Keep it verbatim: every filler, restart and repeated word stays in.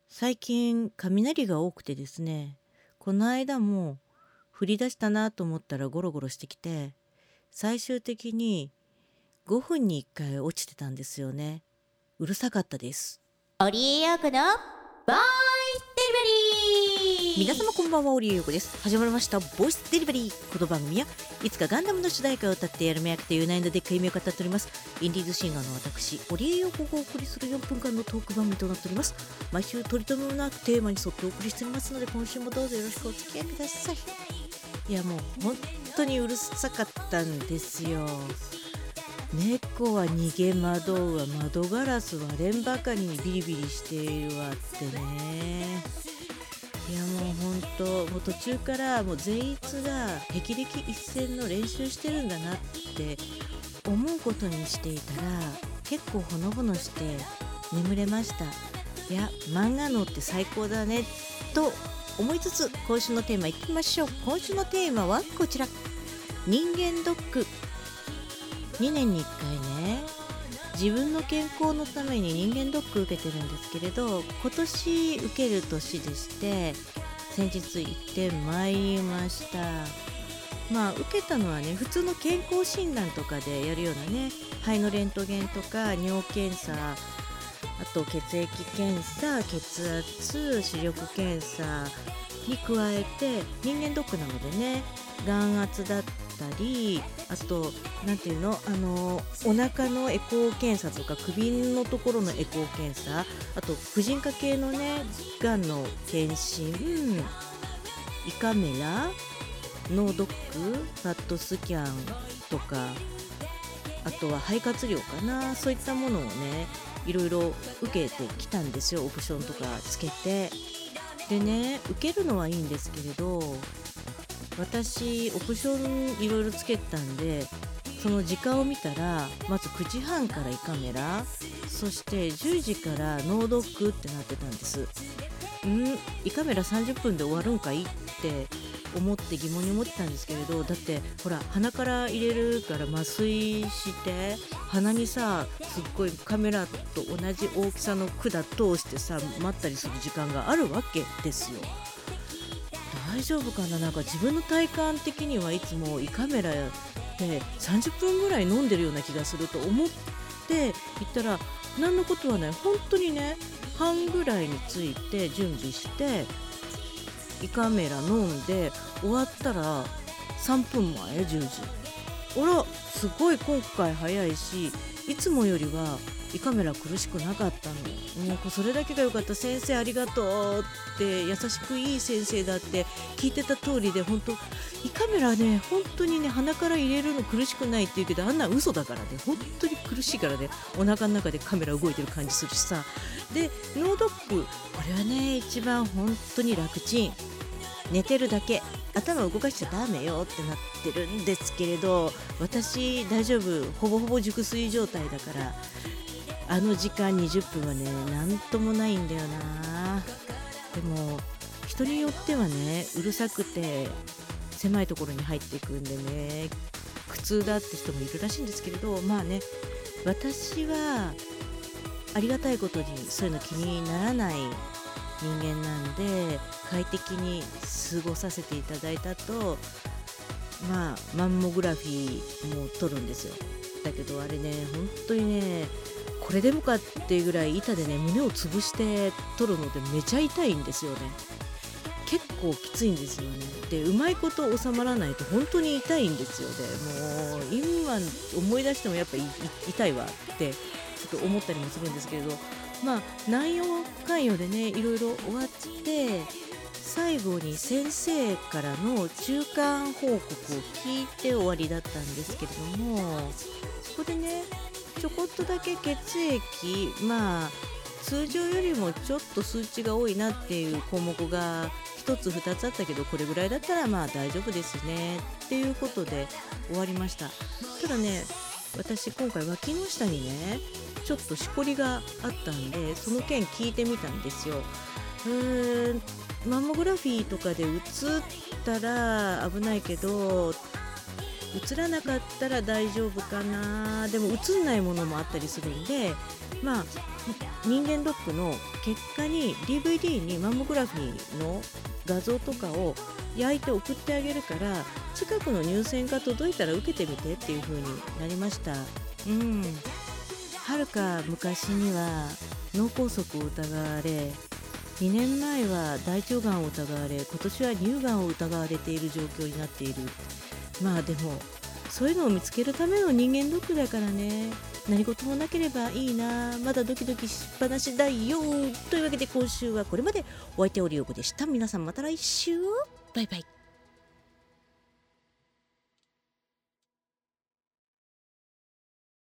最近雷が多くてですね、この間も降り出したなと思ったらゴロゴロしてきて、最終的にごふんにいっかい落ちてたんですよね。うるさかったです。 オリエヨーコのボイスデリバリー。 皆様こんばんは、オリエヨーコです。始まりましたボイスデリバリー。この番組はいつかガンダムの主題歌を歌ってやるめやくていう内容でっかい夢を語っておりますインディーズシンガーの私オリエヨーコがお送りするよんぷんかんのトーク番組となっております。毎週取り留めもなくテーマに沿ってお送りしておりますので、今週もどうぞよろしくお付き合いください。いやもう本当にうるさかったんですよ。猫は逃げ惑うわ、窓ガラス割れんばかりにビリビリしているわってね。いやもう本当もう途中からもう善逸が霹靂一閃の練習してるんだなって思うことにしていたら、結構ほのぼのして眠れました。いや漫画のって最高だねと思いつつ、今週のテーマいってみましょう。今週のテーマはこちら、人間ドック。にねんにいっかいね、自分の健康のために人間ドック受けてるんですけれど、今年受ける年でして、先日行ってまいりました。まあ受けたのはね、普通の健康診断とかでやるようなね、肺のレントゲンとか尿検査、あと血液検査、血圧、視力検査に加えて、人間ドックなのでね、眼圧だったり、あとなんていうの、あのお腹のエコー検査とか首のところのエコー検査、あと婦人科系のね、がんの検診、胃カメラ、脳ドック、ファットスキャンとか、あとは肺活量かな、そういったものをね、いろいろ受けてきたんですよ。オプションとかつけて。でね、受けるのはいいんですけれど、私オプションいろいろつけたんで、その時間を見たら、まずくじはんから胃カメラ、そしてじゅうじから脳ドックってなってたんです。ん胃カメラさんじゅっぷんで終わるんかいって思って疑問に思ってたんですけれど、だってほら鼻から入れるから麻酔して鼻にさ、すっごいカメラと同じ大きさの管通してさ、待ったりする時間があるわけですよ。大丈夫かな。なんか自分の体感的にはいつも胃カメラでさんじゅっぷんぐらい飲んでるような気がすると思って行ったら、何のことはない。本当にね、半ぐらいについて準備して胃カメラ飲んで終わったらさんぷんまえじゅうじ。あら、すごい今回早いし、いつもよりは胃カメラ苦しくなかったの。もうそれだけが良かった。先生ありがとうって、優しくいい先生だって聞いてた通りで、本当胃カメラね、本当にね、鼻から入れるの苦しくないって言うけど、あんな嘘だからね、本当に苦しいからね、お腹の中でカメラ動いてる感じするしさ。で脳ドック、これはね一番本当に楽ちん。寝てるだけ、頭を動かしちゃダメよってなってるんですけれど、私大丈夫、ほぼほぼ熟睡状態だから、あの時間にじゅっぷんはね、なんともないんだよな。でも人によってはね、うるさくて狭いところに入っていくんでね、苦痛だって人もいるらしいんですけれど、まあね、私はありがたいことにそういうの気にならない人間なんで、快適に過ごさせていただいたと、まあマンモグラフィーも撮るんですよ。だけどあれね、本当にね、これでもかっていうぐらい板でね、胸を潰して撮るのでめちゃ痛いんですよね。結構きついんですよね。でうまいこと収まらないと本当に痛いんですよね。もう今思い出してもやっぱり痛いわってちょっと思ったりもするんですけれど、まあ内容関与でね、いろいろ終わって、最後に先生からの中間報告を聞いて終わりだったんですけれども、そこでね、ちょこっとだけ血液、まあ通常よりもちょっと数値が多いなっていう項目がひとつふたつあったけど、これぐらいだったらまあ大丈夫ですねっていうことで終わりました。ただね、私今回脇の下にね、ちょっとしこりがあったんで、その件聞いてみたんですよ。うーんマンモグラフィーとかで映ったら危ないけど、映らなかったら大丈夫かな。でも映んないものもあったりするんで、 まあ人間ドックの結果に ディーブイディー にマンモグラフィーの画像とかを焼いて送ってあげるから、近くの乳腺が届いたら受けてみてっていう風になりました。うん、はるか昔には脳梗塞を疑われ、にねんまえは大腸がんを疑われ、今年は乳がんを疑われている状況になっている。まあでもそういうのを見つけるための人間ドックだからね、何事もなければいいな。まだドキドキしっぱなしだよ。というわけで今週はこれまで。お相手オリオコでした。皆さんまた来週、バイバイ。